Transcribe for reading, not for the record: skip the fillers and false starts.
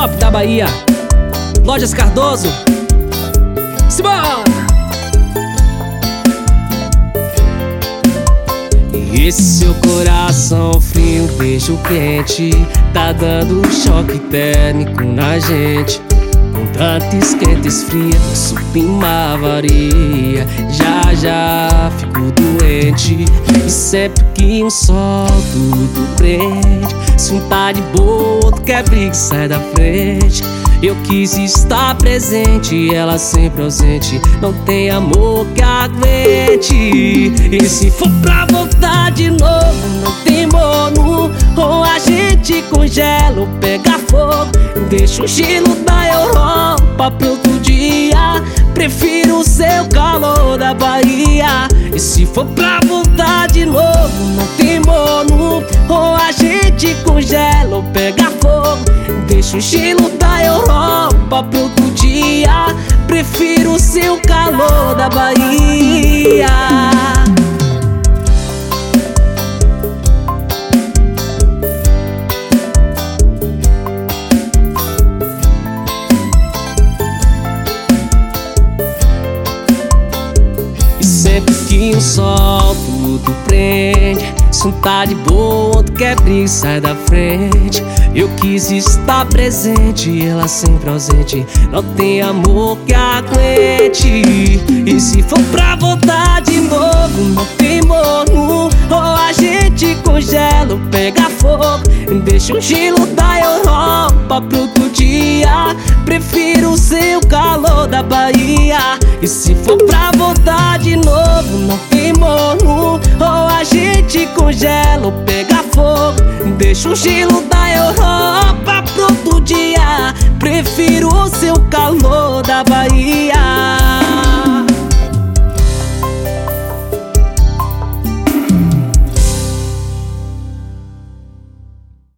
top da Bahia. Lojas Cardoso. Simbora! E esse seu coração frio, beijo quente, tá dando um choque térmico na gente. Com tanto esquenta, esfria, supima varia. Já fico doente. E sempre que um sol tudo prende, se um tá de boa, outro quer briga, sai da frente. Eu quis estar presente, ela sempre ausente. Não tem amor que aguente. E se for pra voltar de novo, não tem mono. Ou a gente congela ou pega fogo. Deixa o gelo da Europa pro outro dia. Prefiro o seu calor da Bahia. E se for pra voltar de novo, não tem mono. Ou a gente congela ou pega fogo. Deixa o gelo da Europa pro outro dia. Prefiro o seu calor da Bahia. E sempre que um sol tudo prende, se um tá de boa, outro quer briga, sai da frente. Eu quis estar presente, ela sempre ausente. Não tem amor que aguente. E se for pra voltar de novo, não tem mono. Ou a gente congela ou pega fogo. Deixa o gelo da Europa pro outro dia. Prefiro o seu calor da Bahia. E se for pra voltar de novo, não tem mono. Ou a gente congela ou pega fogo. Deixa o gelo da Europa pro outro dia. Prefiro o seu calor da Bahia.